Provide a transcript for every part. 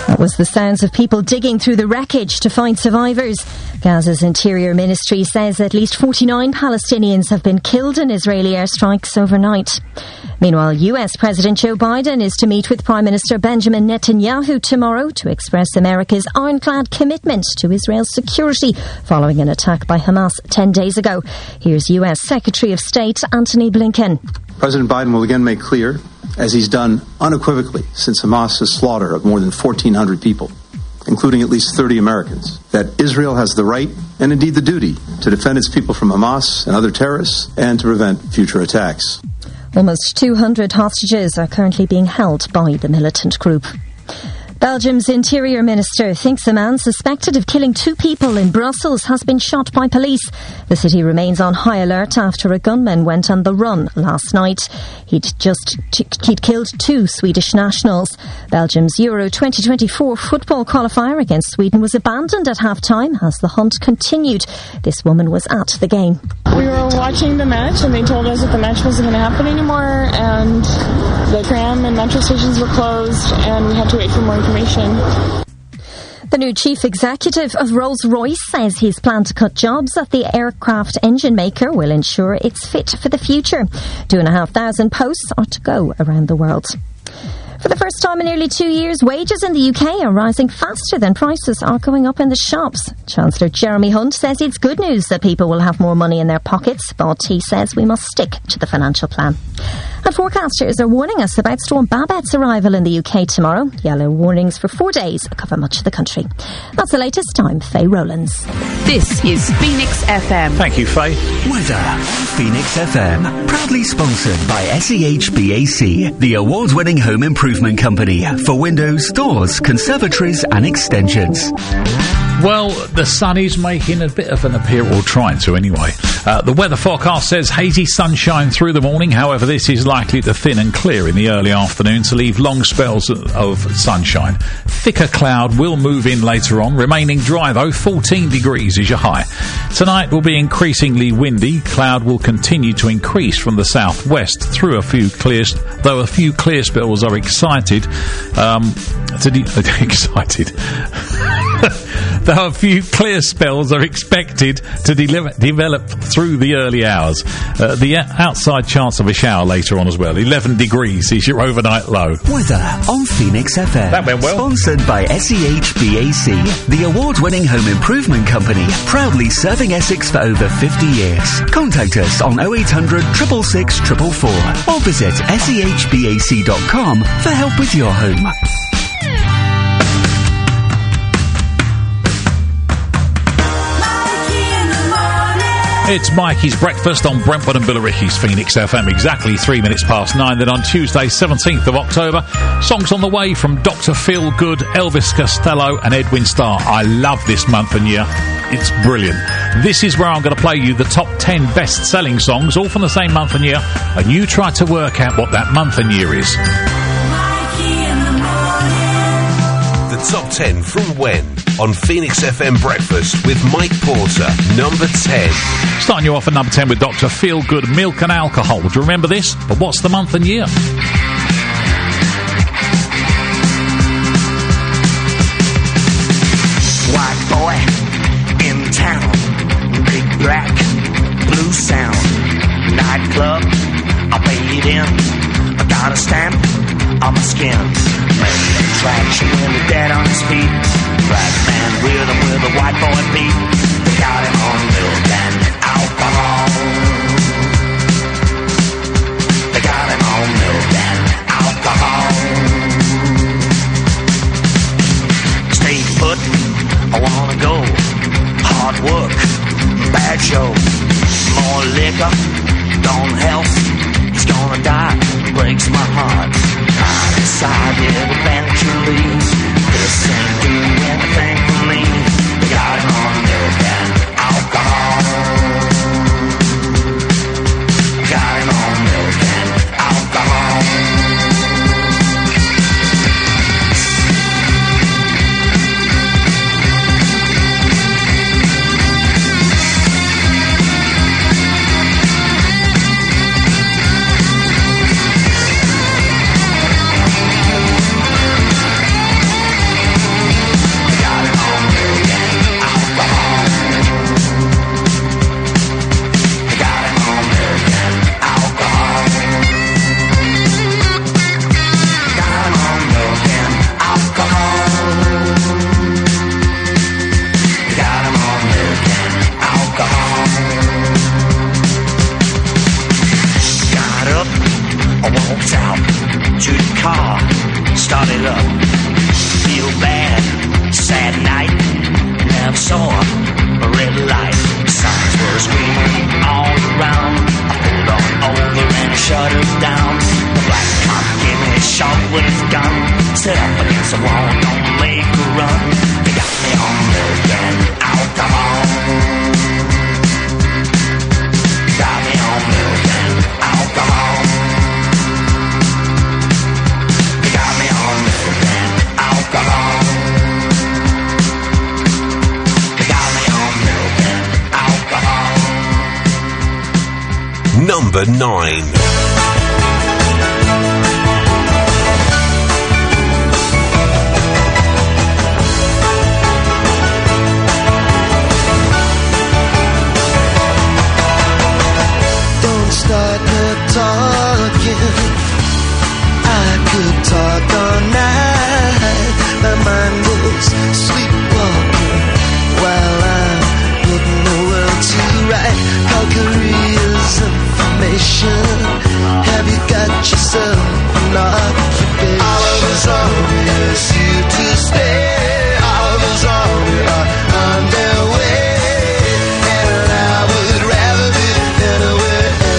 That was the sounds of people digging through the wreckage to find survivors. Gaza's Interior Ministry says at least 49 Palestinians have been killed in Israeli airstrikes overnight. Meanwhile, US President Joe Biden is to meet with Prime Minister Benjamin Netanyahu tomorrow to express America's ironclad commitment to Israel's security following an attack by Hamas 10 days ago. Here's US Secretary of State Antony Blinken. President Biden will again make clear, as he's done unequivocally since Hamas's slaughter of more than 1,400 people, including at least 30 Americans, that Israel has the right and indeed the duty to defend its people from Hamas and other terrorists and to prevent future attacks. Almost 200 hostages are currently being held by the militant group. Belgium's Interior Minister thinks a man suspected of killing 2 people in Brussels has been shot by police. The city remains on high alert after a gunman went on the run last night. He'd killed 2 Swedish nationals. Belgium's Euro 2024 football qualifier against Sweden was abandoned at half-time as the hunt continued. This woman was at the game. We were watching the match and they told us that the match wasn't going to happen anymore, and the tram and metro stations were closed and we had to wait for more information. The new chief executive of Rolls-Royce says his plan to cut jobs at the aircraft engine maker will ensure it's fit for the future. 2,500 posts are to go around the world. For the first time in nearly 2 years, wages in the UK are rising faster than prices are going up in the shops. Chancellor Jeremy Hunt says it's good news that people will have more money in their pockets, but he says we must stick to the financial plan. And forecasters are warning us about Storm Babette's arrival in the UK tomorrow. Yellow warnings for 4 days cover much of the country. That's the latest. I'm Faye Rowlands. This is Phoenix FM. Thank you, Faye. Weather. Phoenix FM. Proudly sponsored by SEHBAC, the award-winning home improvement company for windows, doors, conservatories and extensions. Well, the sun is making a bit of an appearance, or trying to anyway. The weather forecast says hazy sunshine through the morning. However, this is likely to thin and clear in the early afternoon to leave long spells of sunshine. Thicker cloud will move in later on. Remaining dry, though, 14 degrees is your high. Tonight will be increasingly windy. Cloud will continue to increase from the southwest through a few clear spells are excited. Though a few clear spells are expected to develop through the early hours. The outside chance of a shower later on as well. 11 degrees is your overnight low. Weather on Phoenix FM. That went well. Sponsored by SEHBAC, the award-winning home improvement company, proudly serving Essex for over 50 years. Contact us on 0800 666 444 or visit sehbac.com for help with your home. It's Mikey's Breakfast on Brentford and Billericay's Phoenix FM, exactly 3 minutes past 9. Then on Tuesday, 17th of October, songs on the way from Dr. Feelgood, Elvis Costello and Edwin Starr. I love this month and year. It's brilliant. This is where I'm going to play you the top 10 best-selling songs, all from the same month and year, and you try to work out what that month and year is. The top 10 from when? On Phoenix FM Breakfast with Mike Porter, number 10. Starting you off at number 10 with Dr. Feelgood, Milk and Alcohol. Do you remember this? But what's the month and year? White boy in town, big black, blue sound, nightclub, I paid in, I got a stamp on my skin. Traction when the dead on his feet. Black man rhythm with a white boy beat. They got him on milk and alcohol. They got him on milk and alcohol. Stay put, I wanna go. Hard work, bad show. More liquor, don't help. He's gonna die, breaks my heart. I decided eventually this ain't doing anything for me. They got him on milk and alcohol. Got him on milk and alcohol. up against the wall, don't make a run. They got me on milk and alcohol. Got me on milk and alcohol. They got me on milk and alcohol. They got me on milk and alcohol. Number 9. Start talking. I could talk all night. My mind goes sleepwalking while I'm putting the world to right. Calgary's information. Have you got yourself an occupation? Oliver's obvious you to stay. Oliver's army are on their way, and I would rather be anywhere.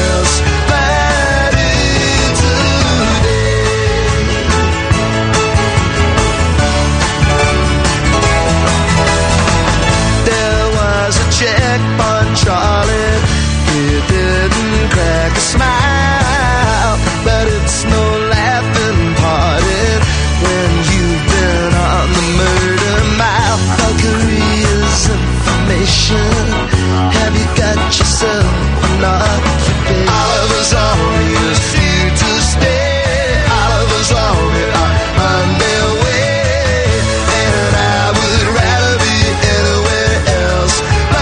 Charlie, he didn't crack a smile, but it's no laughing party when you've been on the murder mile. Calgary's information. Have you got yourself an occupation? Oliver's army is here to stay. Oliver's army are on their way, and I would rather be anywhere else.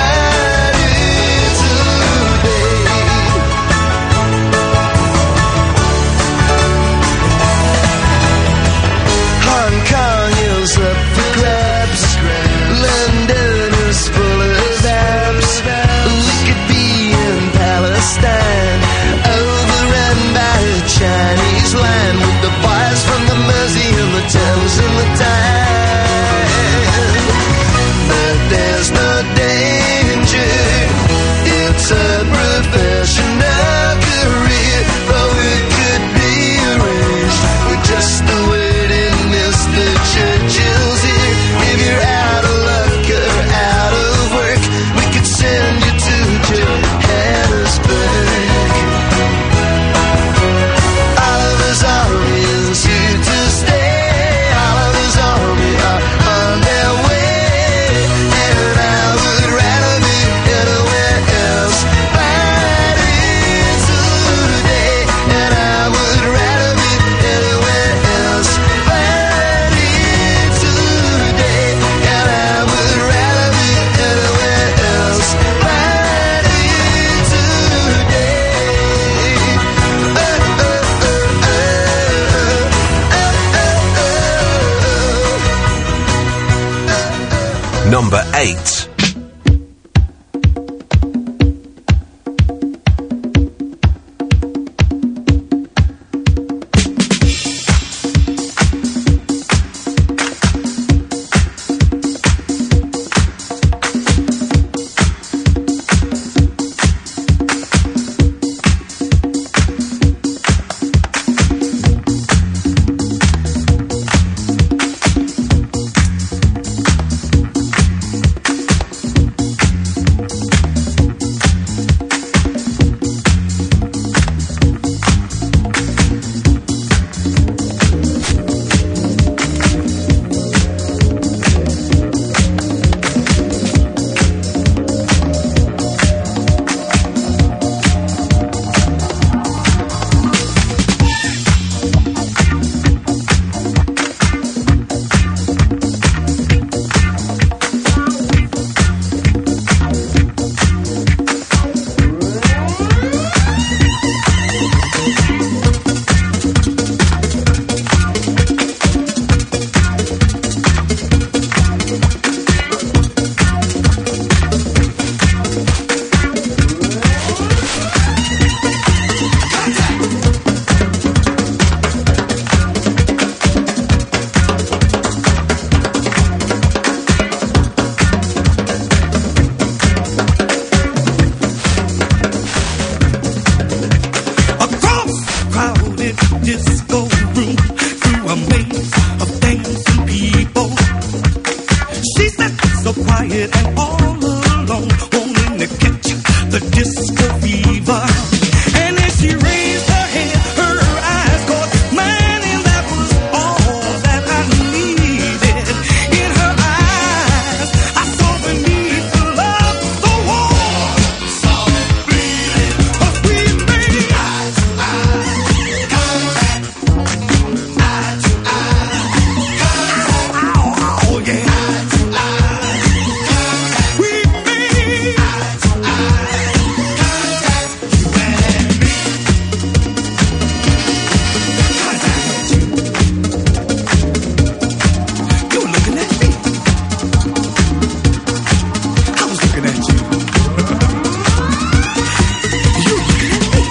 Chinese land with the boys from the Mersey and the Thames and the Tyne. But there's no danger. It's a professional career, though it could be arranged. We're just awaiting Mr. Churchill's here. If you're out of luck or out of work, we could send you to Johannesburg. Number 8. crowded and all alone, wanting to catch the disco fever. And as she raised her head, her eyes caught mine, and that was all that I needed. In her eyes, I saw the need for love so warm, soft, bleeding, a sweet baby. Eye to eye contact, eye to eye contact. Oh yeah. Eye to eye contact, sweet baby. Eye to eye contact, you and me. Contact, you were looking at me. I was looking at you. You were looking at me.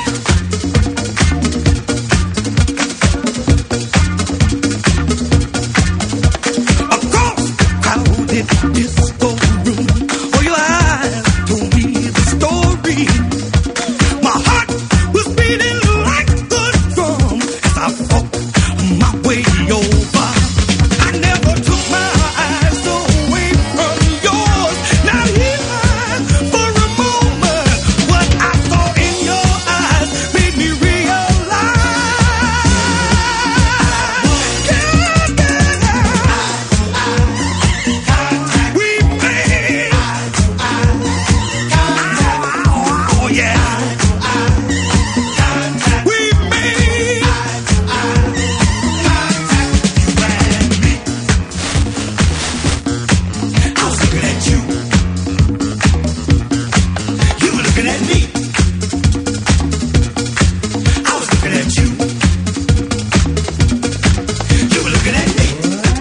Across crowded disco room, oh, your eyes told me the story. My heart was beating like a drum as I fought my way over. I never took my eyes away from yours. Not even for a moment. What I saw in your eyes made me realize. We made. Oh yeah. We made. I was looking at you. You were looking at me. I was looking at you. You were looking at me.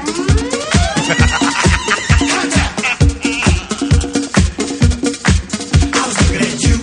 I was looking at you.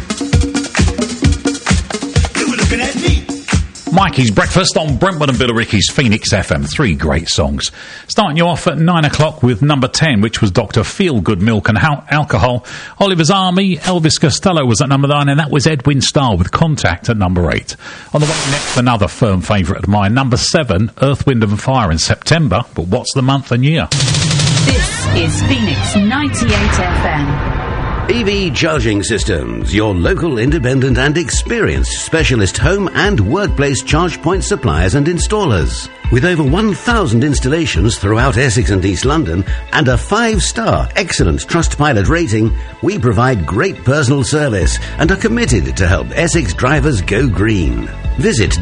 You were looking at me. Mikey's Breakfast on Brentwood and Billericay's Phoenix FM. 3 great songs. Starting you off at 9 o'clock with number 10, which was Dr. Feelgood Milk and Alcohol. Oliver's Army, Elvis Costello was at number 9, and that was Edwin Starr with Contact at number 8. On the way next, another firm favourite of mine, number 7, Earth, Wind and Fire in September. But what's the month and year? This is Phoenix 98 FM. EV Charging Systems, your local independent and experienced specialist home and workplace charge point suppliers and installers. With over 1,000 installations throughout Essex and East London and a 5-star excellent Trustpilot rating, we provide great personal service and are committed to help Essex drivers go green. Visit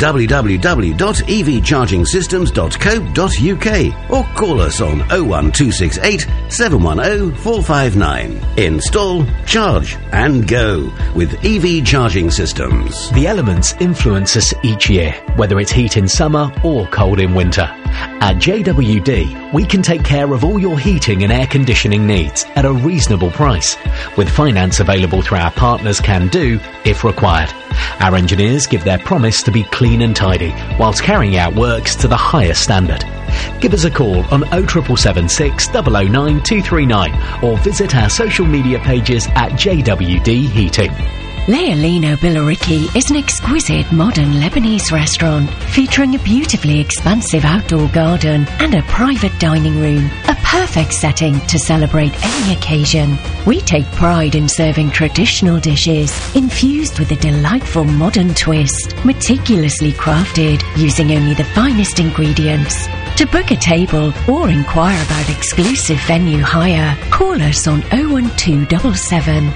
www.evchargingsystems.co.uk or call us on 01268 710 459. Install, charge and go with EV Charging Systems. The elements influence us each year, whether it's heat in summer or cold in winter. At JWD, we can take care of all your heating and air conditioning needs at a reasonable price, with finance available through our partners Can Do if required. Our engineers give their promise to be clean and tidy whilst carrying out works to the highest standard. Give us a call on 07776 009 239 or visit our social media pages at JWD Heating. Leolino Billericay is an exquisite modern Lebanese restaurant featuring a beautifully expansive outdoor garden and a private dining room, a perfect setting to celebrate any occasion. We take pride in serving traditional dishes infused with a delightful modern twist, meticulously crafted using only the finest ingredients. To book a table or inquire about exclusive venue hire, call us on 01277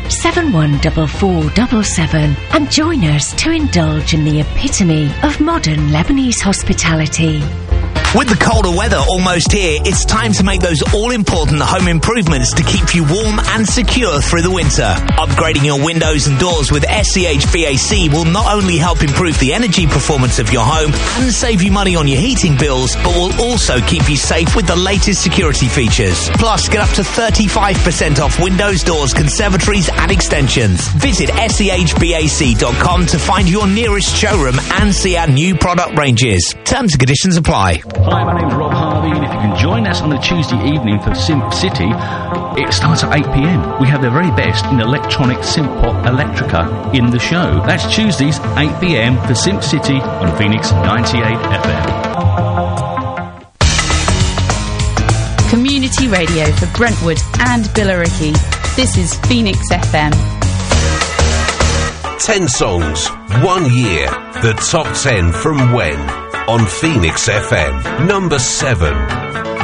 714477 and join us to indulge in the epitome of modern Lebanese hospitality. With the colder weather almost here, it's time to make those all-important home improvements to keep you warm and secure through the winter. Upgrading your windows and doors with SCHBAC will not only help improve the energy performance of your home and save you money on your heating bills, but will also keep you safe with the latest security features. Plus, get up to 35% off windows, doors, conservatories and extensions. Visit SCHBAC.com to find your nearest showroom and see our new product ranges. Terms and conditions apply. Hi, my name's Rob Harvey, and if you can join us on a Tuesday evening for Simp City, it starts at 8 p.m. We have the very best in electronic synth pop electrica in the show. That's Tuesdays, 8 p.m. for Simp City on Phoenix 98 FM. Community radio for Brentwood and Billericay. This is Phoenix FM. 10 songs, 1 year. The top 10 from when? On Phoenix FM. Number 7.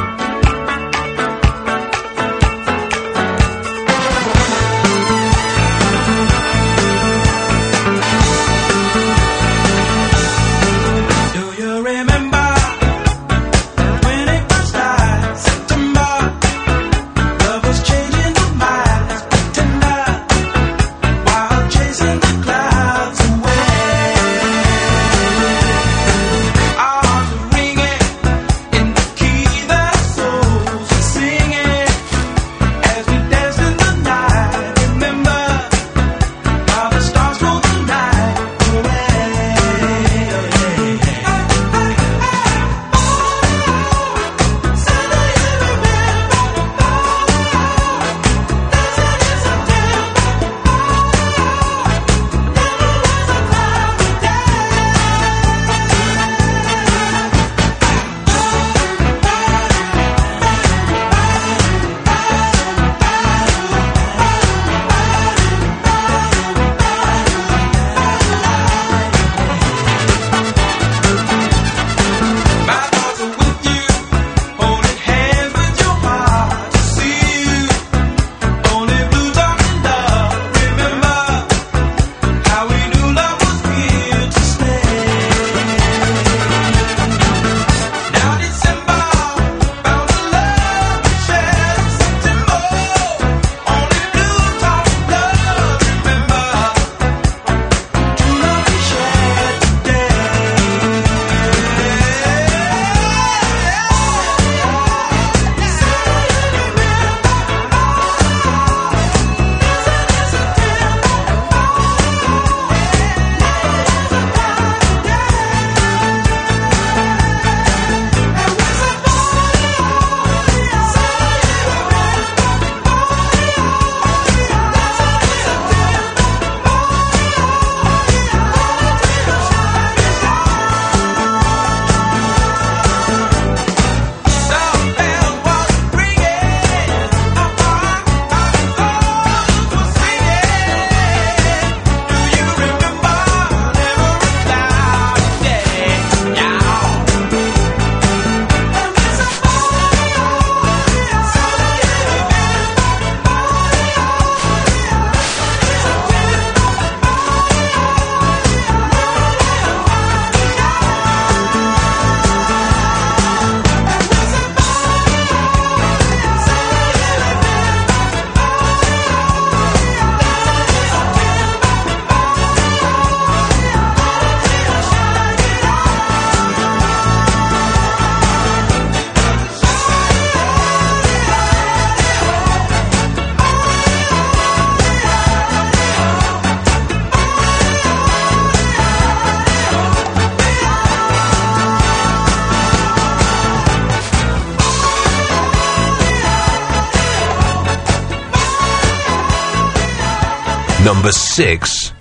Number 6.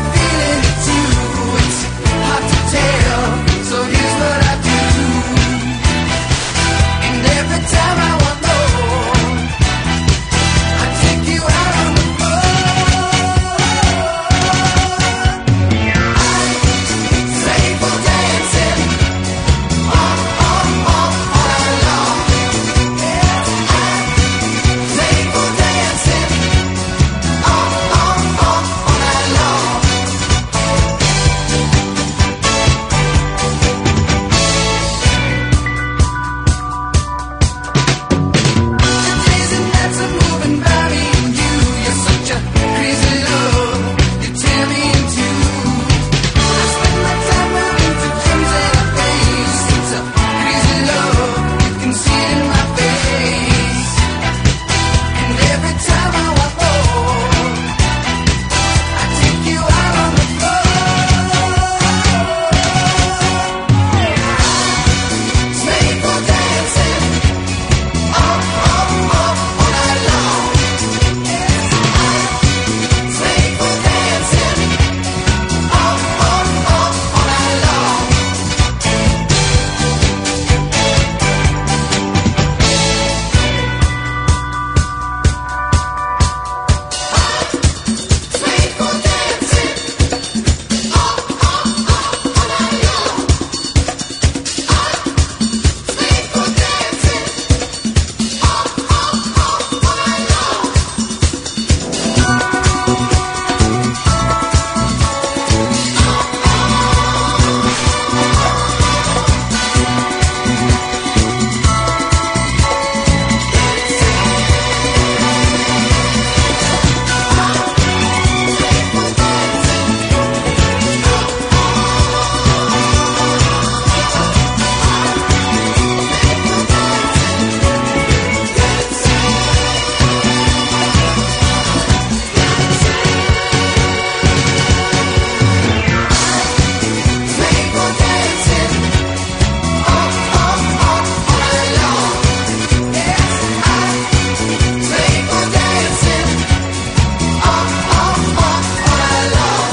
So here's what I do.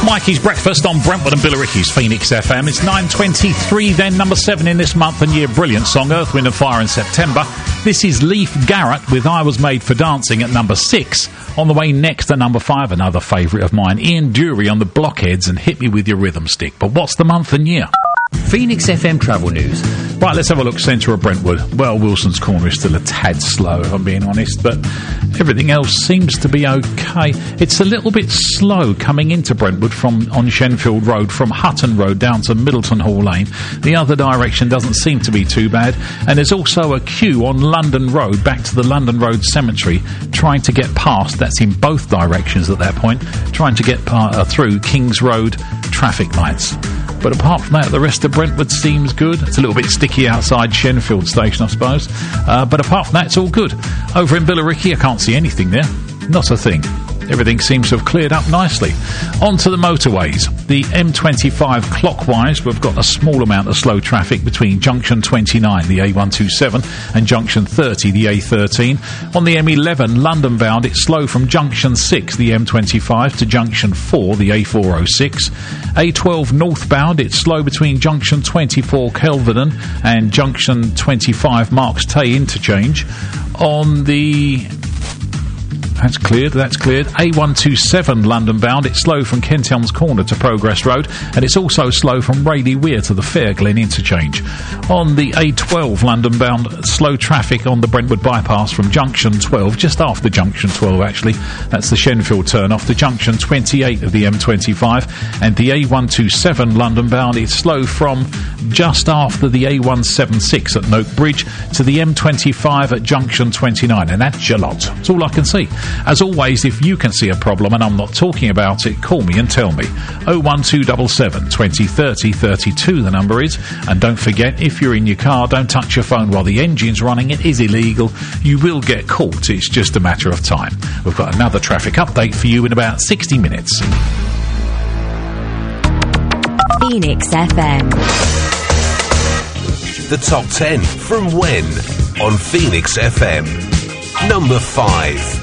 Mikey's Breakfast on Brentwood and Billericay's Phoenix FM. It's 9:23 then, number 7 in this month and year. Brilliant song, Earth, Wind and Fire in September. This is Leif Garrett with I Was Made for Dancing at number 6. On the way next at number 5, another favourite of mine, Ian Dury on the Blockheads and Hit Me With Your Rhythm Stick. But what's the month and year? Phoenix FM travel news. Right, let's have a look. Centre of Brentwood. Well, Wilson's Corner is still a tad slow, if I'm being honest, but everything else seems to be okay. It's a little bit slow coming into Brentwood on Shenfield Road, from Hutton Road down to Middleton Hall Lane. The other direction doesn't seem to be too bad. And there's also a queue on London Road, back to the London Road Cemetery, trying to get past, that's in both directions at that point, trying to get through Kings Road traffic lights. But apart from that, the rest of Brentwood seems good. It's a little bit sticky outside Shenfield Station, I suppose. But apart from that, it's all good. Over in Billericay, I can't see anything there. Not a thing. Everything seems to have cleared up nicely. On to the motorways. The M25 clockwise, we've got a small amount of slow traffic between Junction 29, the A127, and Junction 30, the A13. On the M11, London bound, it's slow from Junction 6, the M25, to Junction 4, the A406. A12 northbound, it's slow between Junction 24, Kelvedon, and Junction 25, Marks Tay interchange. On the... That's cleared. A127 London bound, it's slow from Kent Elms Corner to Progress Road, and it's also slow from Raleigh Weir to the Fairglen interchange. On the A12 London bound, slow traffic on the Brentwood bypass from Junction 12, just after Junction 12 actually, that's the Shenfield turn off, to Junction 28 of the M25, and the A127 London bound, it's slow from just after the A176 at Noak Bridge to the M25 at Junction 29, and that's your lot. That's all I can see. As always, if you can see a problem and I'm not talking about it, call me and tell me. 01277 20 30 32 the number is. And don't forget, if you're in your car, don't touch your phone while the engine's running. It is illegal. You will get caught. It's just a matter of time. We've got another traffic update for you in about 60 minutes. Phoenix FM. The top 10 from when on Phoenix FM. Number 5.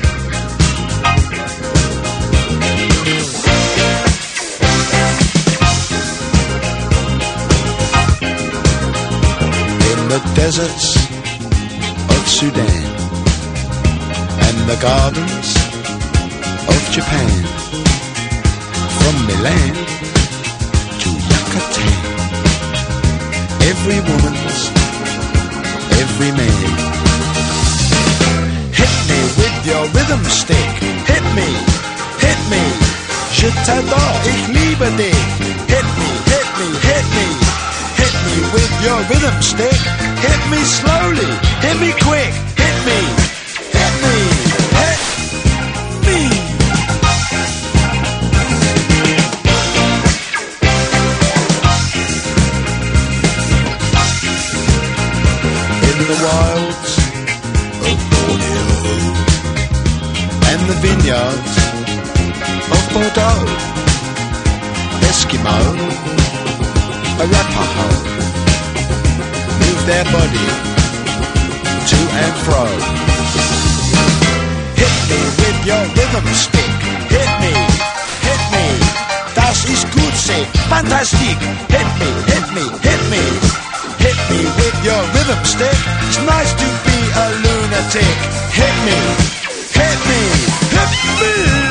The deserts of Sudan and the gardens of Japan, from Milan to Yucatan, every woman's, every man. Hit me with your rhythm stick, hit me, je t'adore, ich liebe dich. Hit me, hit me, hit me. Hit me with your rhythm stick. Hit me slowly. Hit me quick. Hit me. Hit me. Hit me. In the wilds of Borneo and the vineyards of Bordeaux, Eskimo, Arapaho, move their body to and fro. Hit me with your rhythm stick. Hit me, das ist gut, say, fantastic. Hit me, hit me, hit me. Hit me with your rhythm stick. It's nice to be a lunatic. Hit me, hit me, hit me.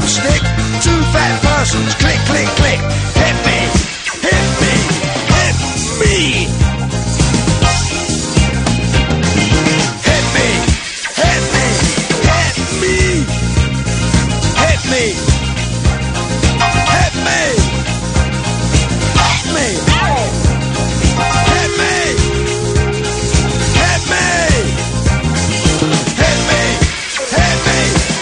stick. Two fat persons, click, click, click. Hit me, hit me, hit me. Hit me, hit me, hit me. Hit me, hit me, hit me. Hit me, hit me, hit me, hit me.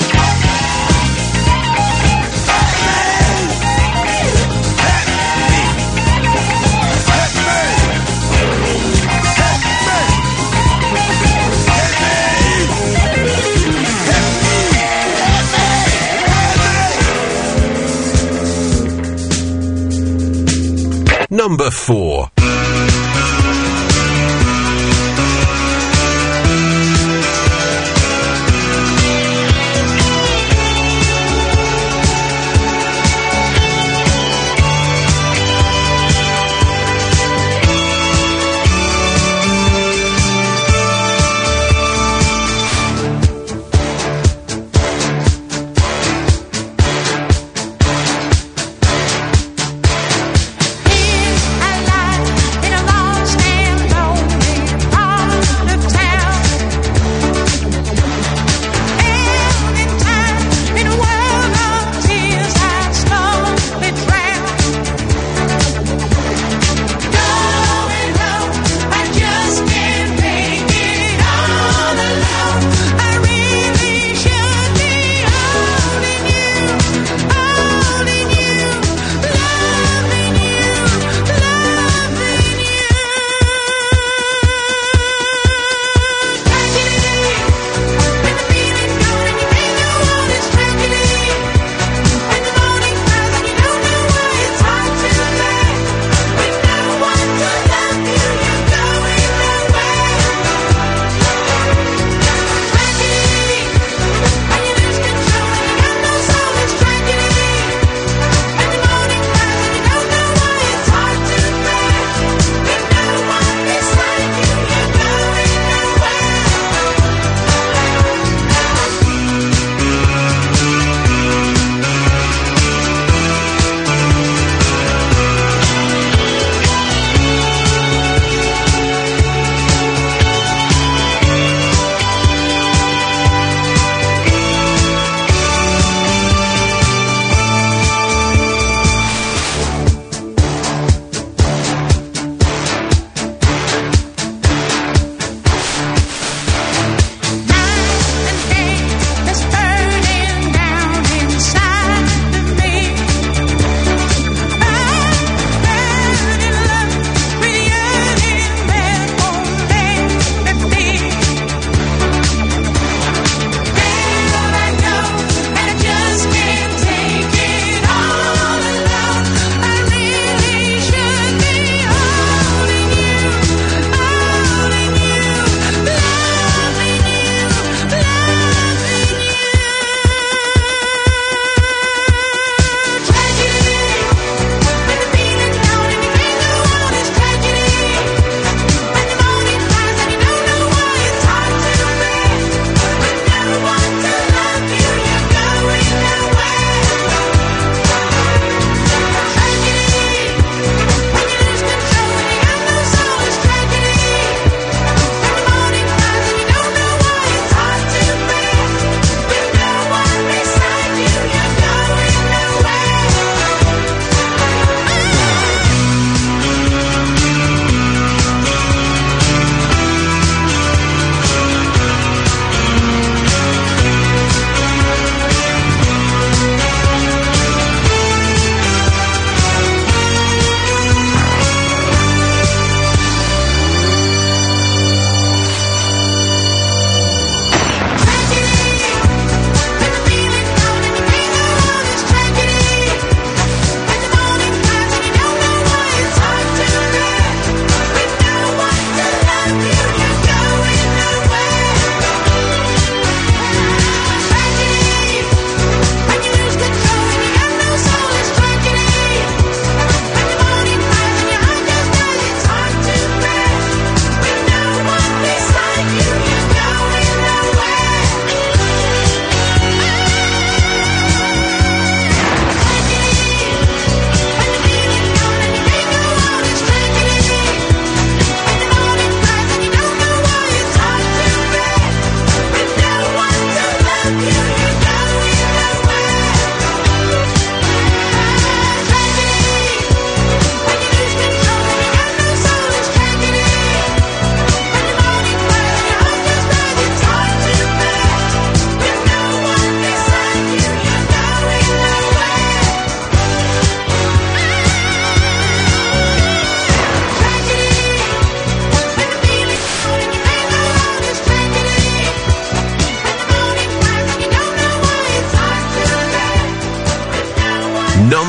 Number 4. Alive.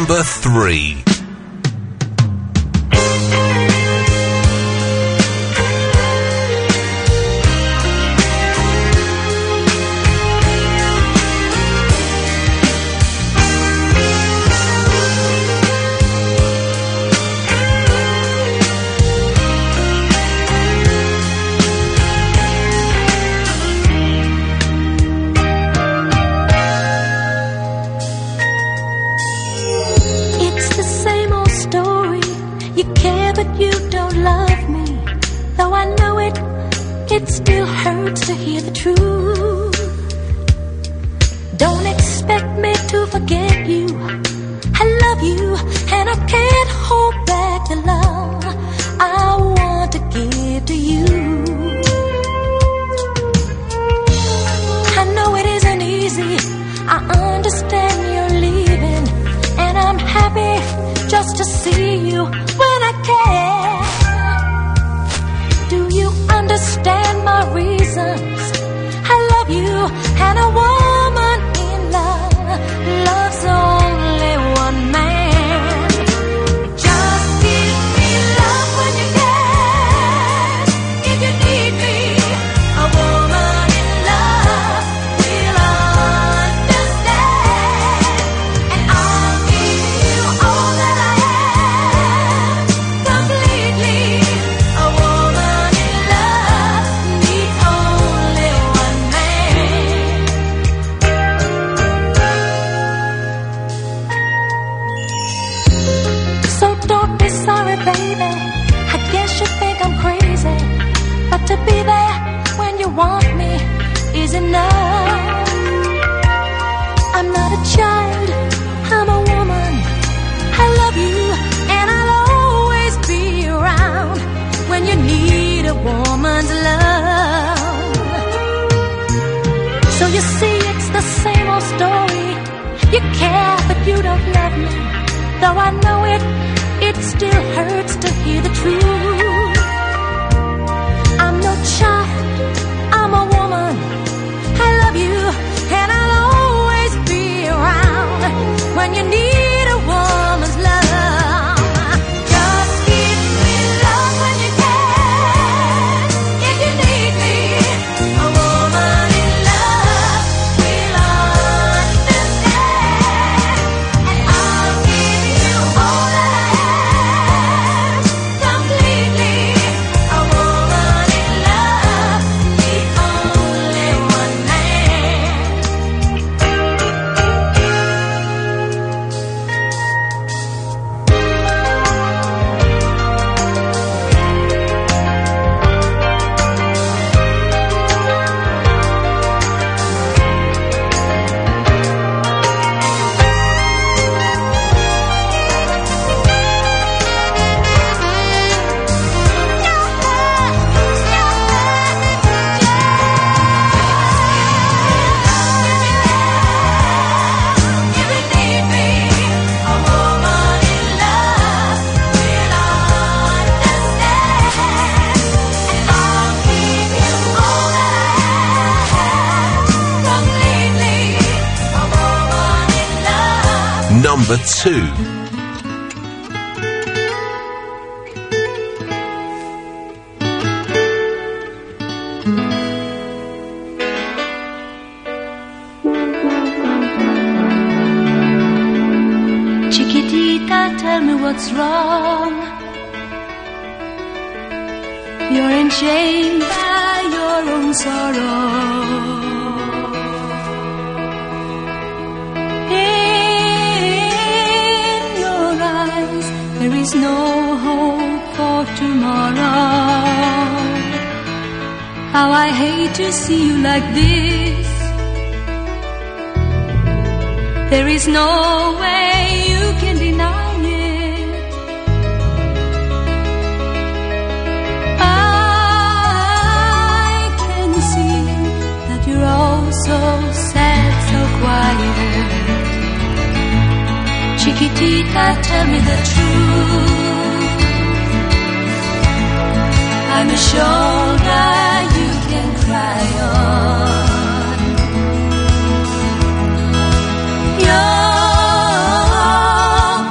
Number 3. It still hurts to hear the truth. Don't expect me to forget you. I love you and I can't hold back the love I want to give to you. I know it isn't easy, I understand you're leaving, and I'm happy just to see you when I can. Do you understand my reasons? I love you, and a woman in love loves only one man. Just give me love when you can. If you need me, a woman in love will understand. And I'll give you all that I am, completely. A woman in love needs only one man. So don't be sorry, baby. I guess you think I'm crazy, but to be there when you want me is enough. I'm not a child, I'm a woman. I love you and I'll always be around when you need a woman's love. So you see, it's the same old story. You care, but you don't love me. Though I know it, it still hurts to hear the truth. I'm no child, I'm a woman. I love you, and I'll always be around when you need a woman's love. Just give me love when you can. If you need me, a woman in love will understand. And I'll give you all that I am, completely. A woman in love needs only one man. Number 2. Chiquitita, tell me what's wrong. You're enchained by your own sorrow. In your eyes, there is no hope for tomorrow. How I hate to see you like this. There is no way you can deny it. I can see that you're all so sad, so quiet. Chiquitita, tell me the truth. I'm a shoulder you can cry on. You're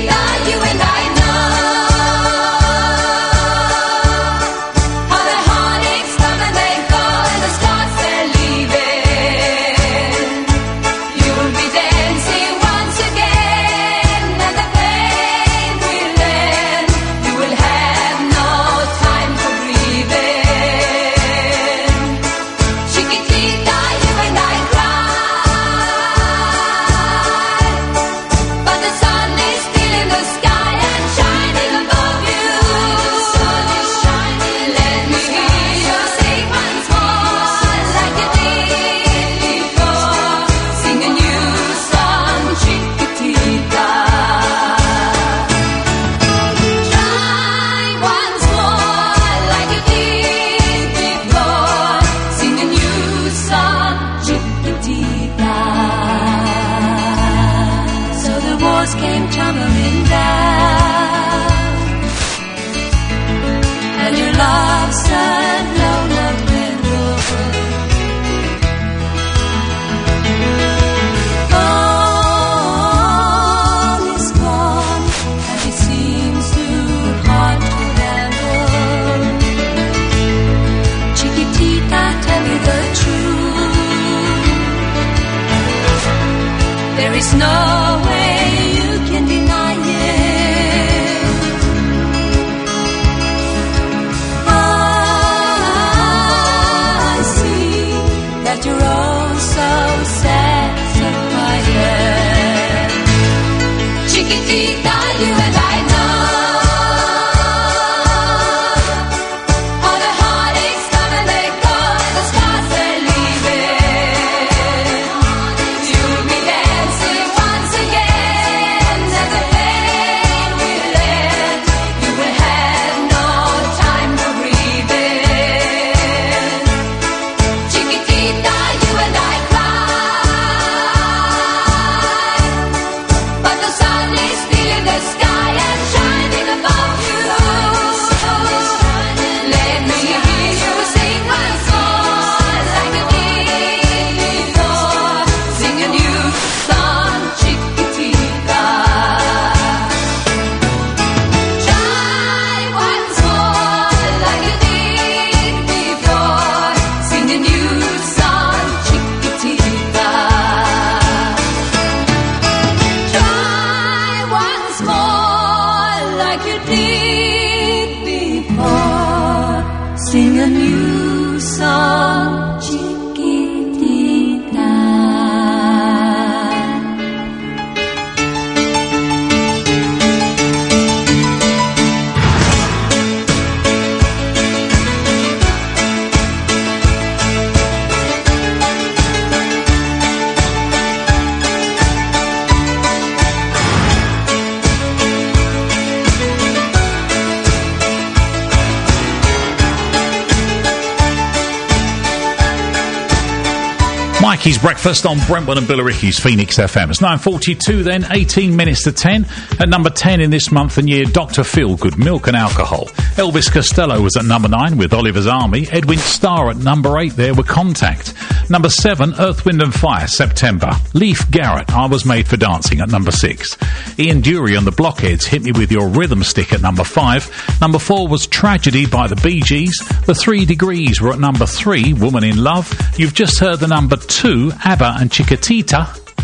Chiquitita, you and I know how the heartaches come and they go and the stars they're leaving. You'll be dancing once again and the pain will end. You will have no time for grieving. Chiquitita, you and I cry, but the sun is still in the sky and shining above you. Let me hear you sing once more like you did before. Sing a new song, Chiquitita. Try once more like you did before. Sing a new song, Chiquitita. So the walls came tumbling down, and your love said no love can go. All is gone, and it seems too hard to handle. Chiquitita, tell me the truth. There is no way you can deny it. I see that you're all so sad, so quiet. Chiquitita, you and I know how the heartaches come and they go and the stars they're leaving. You'll be dancing once again and the pain will end. You will have no time for grieving. Chiquitita, you and I cry, but the sun is still in the sky and shining above you. Let me hear you sing once more like you did before. Sing a new song, Chiquitita. Try once more like you did before. Sing a new song, Chiquitita. Try once more like you did before. Sing a new song, Chiquitita. Mikey's Breakfast on Brentwood and Billericay's Phoenix FM. It's 9:42 then, 18 minutes to 10. At number 10 in this month and year, Dr. Phil, Good Milk and Alcohol. Elvis Costello was at number 9 with Oliver's Army. Edwin Starr at number 8 there with Contact. Number 7, Earth, Wind and Fire, September. Leif Garrett, I Was Made for Dancing at number 6. Ian Dury and the Blockheads, Hit Me With Your Rhythm Stick at number 5. Number 4 was Tragedy by the Bee Gees. The 3 Degrees were at number 3, Woman in Love. You've just heard the number 2, ABBA and Chiquitita.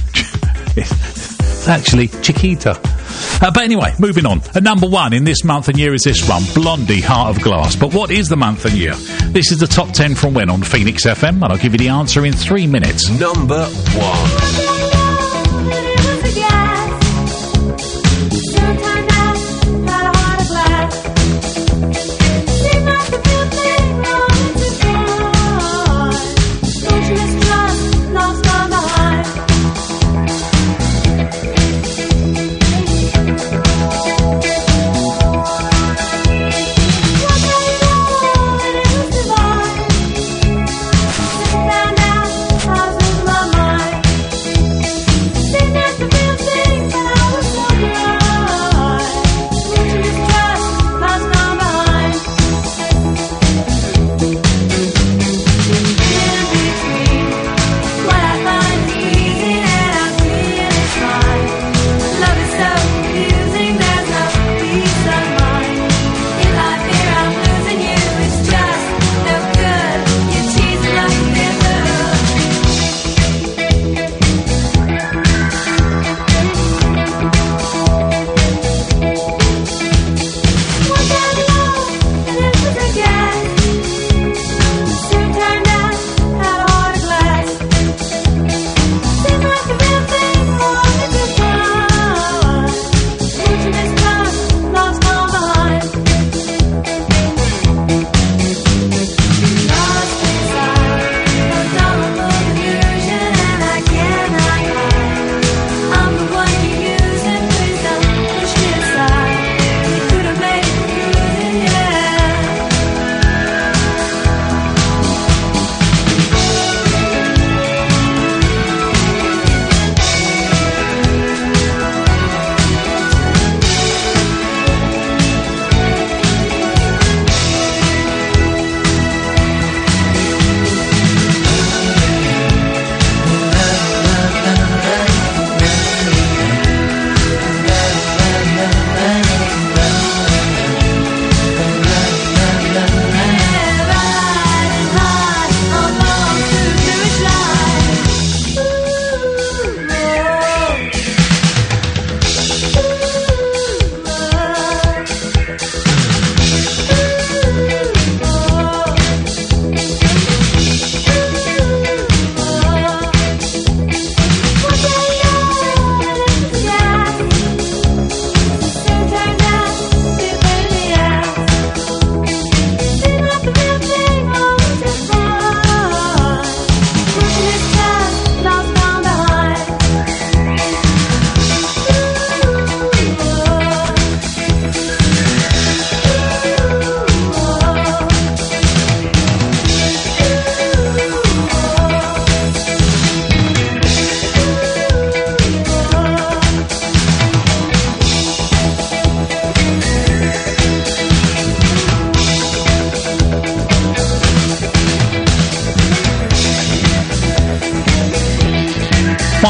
It's actually Chiquita. But anyway, moving on. At number 1 in this month and year is this one, Blondie, Heart of Glass. But what is the month and year? This is the top 10 from when on Phoenix FM, and I'll give you the answer in 3 minutes. Number 1.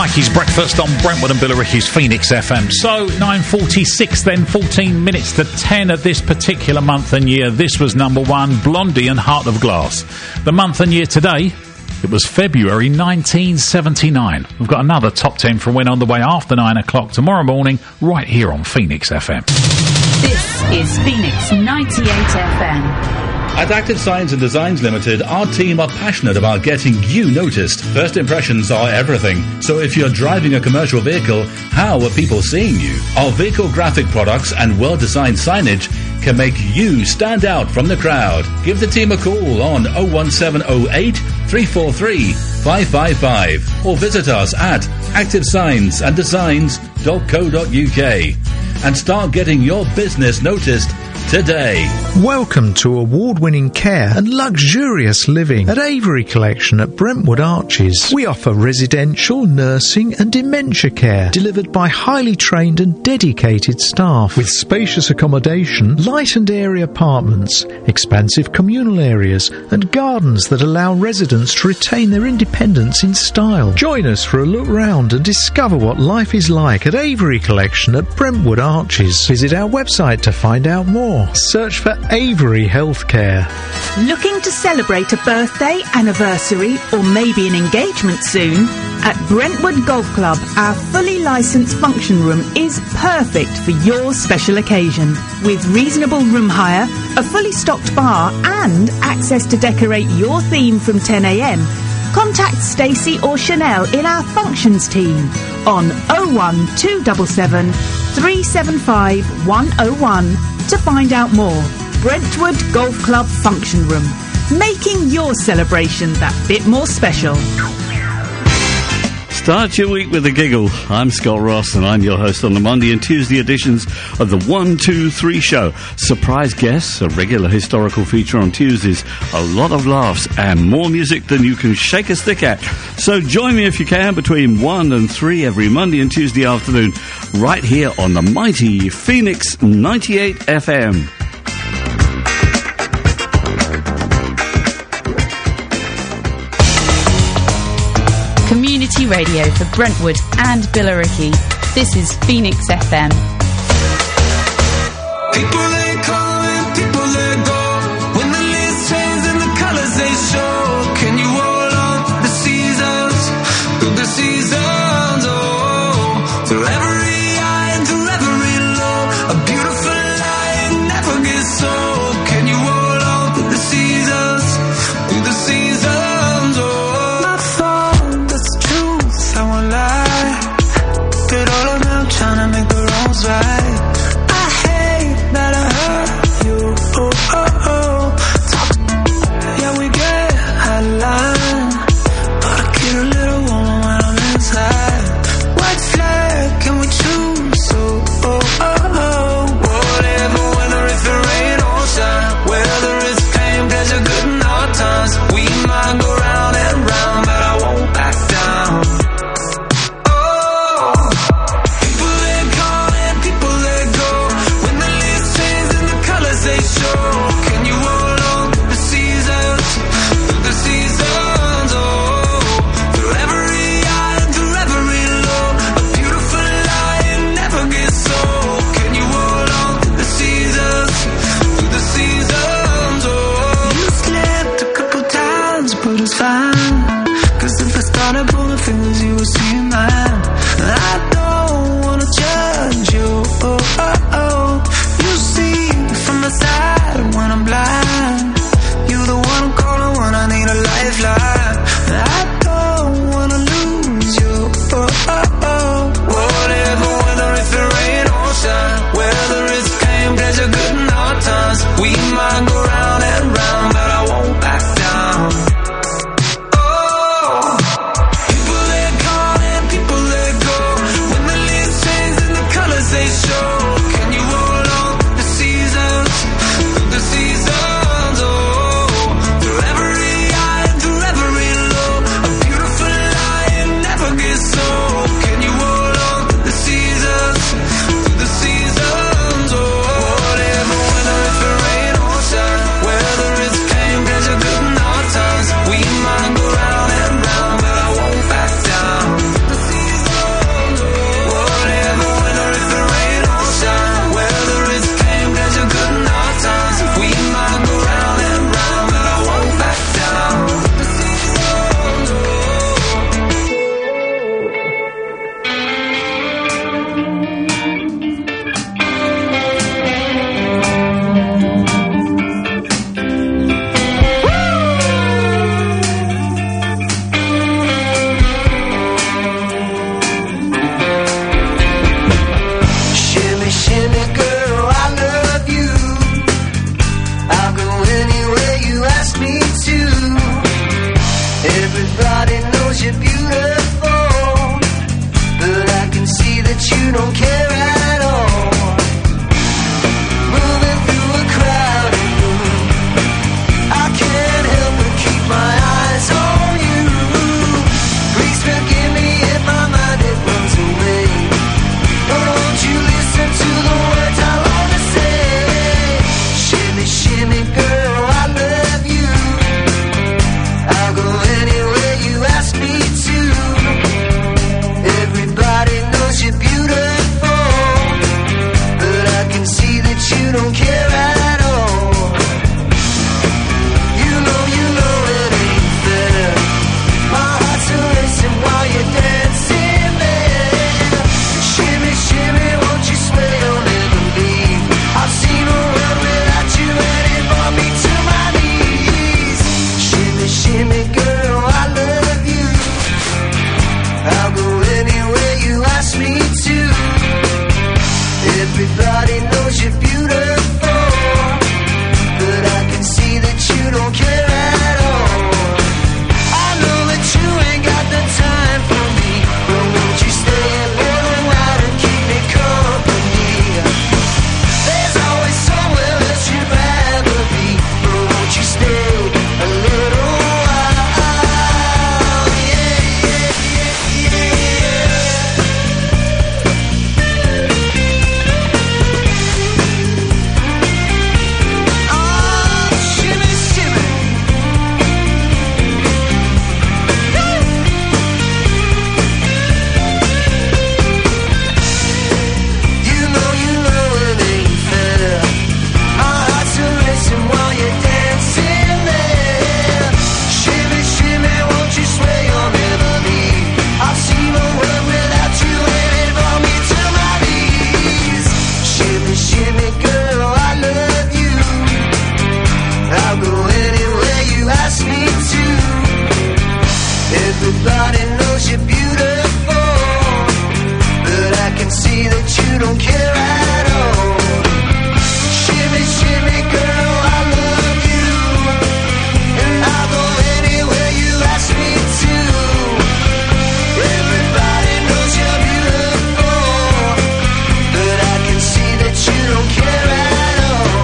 Mikey's Breakfast on Brentwood and Billericay's Phoenix FM. So, 9:46 then, 14 minutes to 10 at this particular month and year. This was number one, Blondie and Heart of Glass. The month and year today, it was February 1979. We've got another top 10 from when on the way after 9 o'clock tomorrow morning, right here on Phoenix FM. This is Phoenix 98 FM. At Active Signs and Designs Limited, our team are passionate about getting you noticed. First impressions are everything. So if you're driving a commercial vehicle, how are people seeing you? Our vehicle graphic products and well-designed signage can make you stand out from the crowd. Give the team a call on 01708 343 555 or visit us at activesignsanddesigns.co.uk and start getting your business noticed today. Welcome to award-winning care and luxurious living at Avery Collection at Brentwood Arches. We offer residential, nursing and dementia care delivered by highly trained and dedicated staff with spacious accommodation, light and airy apartments, expansive communal areas and gardens that allow residents to retain their independence in style. Join us for a look round and discover what life is like at Avery Collection at Brentwood Arches. Visit our website to find out more. Search for Avery Healthcare. Looking to celebrate a birthday, anniversary or maybe an engagement soon? At Brentwood Golf Club, our fully licensed function room is perfect for your special occasion. With reasonable room hire, a fully stocked bar and access to decorate your theme from 10 a.m, contact Stacey or Chanel in our functions team on 01277 375 101 to find out more. Brentwood Golf Club Function Room, making your celebration that bit more special. Start your week with a giggle. I'm Scott Ross and I'm your host on the Monday and Tuesday editions of the 1, 2, 3 show. Surprise guests, a regular historical feature on Tuesdays, a lot of laughs and more music than you can shake a stick at. So join me if you can between 1 and 3 every Monday and Tuesday afternoon right here on the mighty Phoenix 98 FM. Community radio for Brentwood and Billericay. This is Phoenix FM. People they come and people they go. When the leaves change and the colors they show. Can you hold on through the seasons? Through the seasons, oh. Through every high and through every low. A beautiful light never gets old. Can you hold on through the seasons? Through the seasons, oh. My fault, that's the truth, I won't lie. Did all of them trying to make the wrongs right. girl, I love you. I'll go anywhere you ask me to. Everybody knows you're beautiful, but I can see that you don't care at all. Shimmy, shimmy, girl, I love you, and I'll go anywhere you ask me to. Everybody knows you're beautiful, but I can see that you don't care at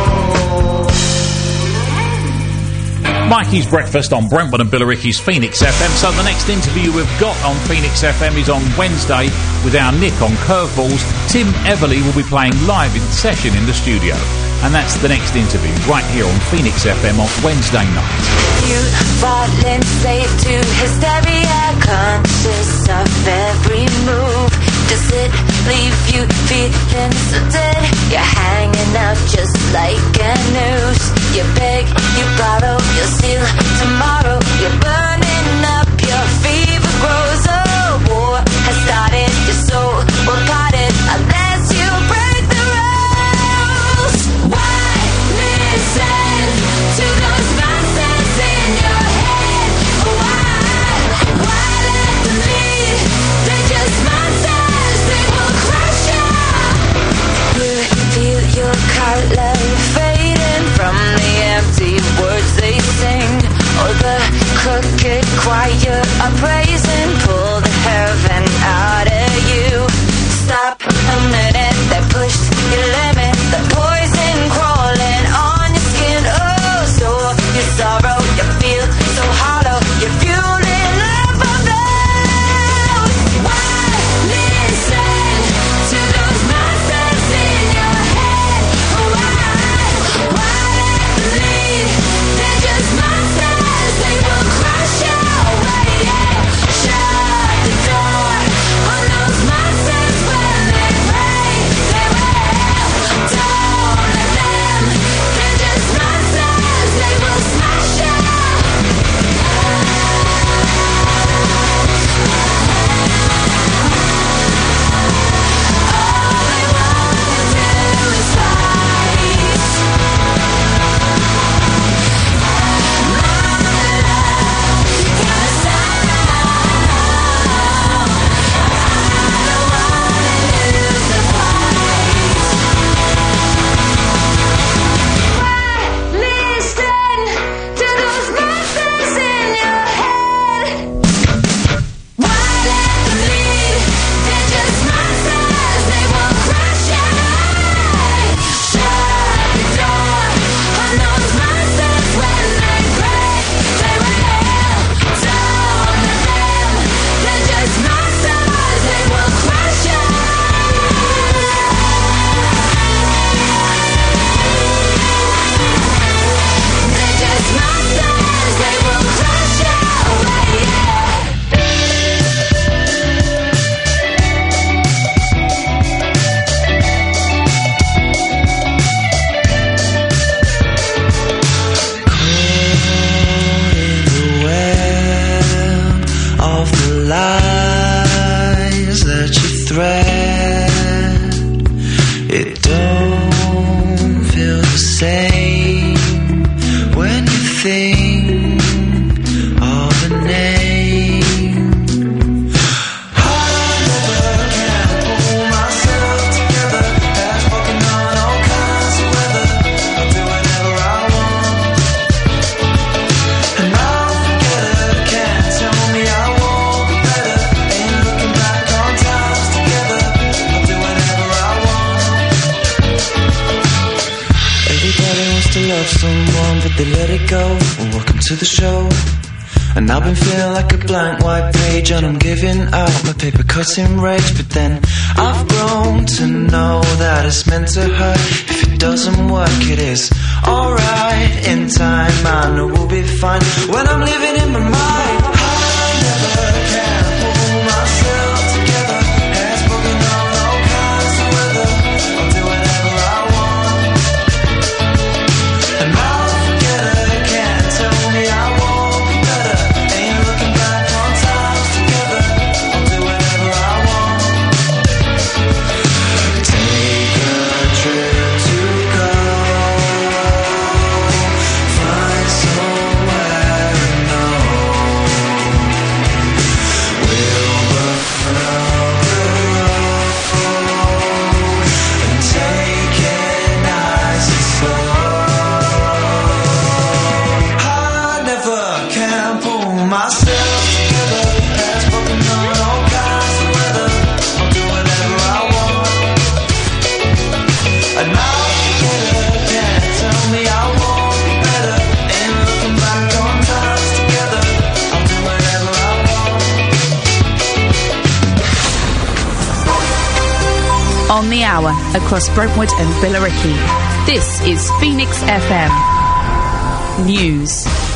all. Mikey's Breakfast on Brentwood and Billericay's Phoenix FM. So the next interview we've got on Phoenix FM is on Wednesday with our Nick on Curveballs. Tim Everly will be playing live in session in the studio. And that's the next interview right here on Phoenix FM on Wednesday night. You fall slave to hysteria, conscious of every move. Does it leave you feeling so dead? You're hanging out just like a noose. You beg, you borrow, you steal tomorrow. You're burning up, your fever grows. Oh, war has started, your soul will part it unless you break the rules. Why listen to those voices in your head? Why let them lead? They're just monsters, they will crush you. You feel your color fading from the empty words they sing, or the crooked choir of praising. Pull the heaven out of you. Stop a minute, that pushed your limit. The poison crawling on your skin. Oh, so your sorrow, you feel so hollow. You're fueling up a blows. Why listen to those monsters in your head? Why let them lead? They're just monsters, they will crush you away. Shut the door on those monsters when they pray. They will. Don't let them. They're just monsters, they will smash you. All they want to do is fight. Listen to those monsters in your head. Why let them lead? They're just monsters, they will crush you. Shut the door on those monsters when they break. They will. Don't let them. They're just monsters, they will crush you. They're just monsters, they will crush you away. Of the lies that you thread, it don't feel the same when you think of a name. I never can pull myself together, past walking on all kinds of weather. I'll do whatever I want, and I'll forget her. Can't tell me I won't be better. Ain't looking back on times together. I'll do whatever I want. Everybody wants to love someone, but they let it go. Well, welcome to the show. And I've been feeling like a blank white page, and I'm giving out my paper cutting rage. But then I've grown to know that it's meant to hurt. If it doesn't work, it is alright. In time, I know we'll be fine. When I'm living in my mind, I never can pull myself together. Hands broken on all kinds of weather. I'll do whatever I want, and I'll forget her. Can't tell me I won't be better. Ain't looking back on times together. I'll do whatever I want. Take a trip to on the hour across Brentwood and Billericay. This is Phoenix FM News.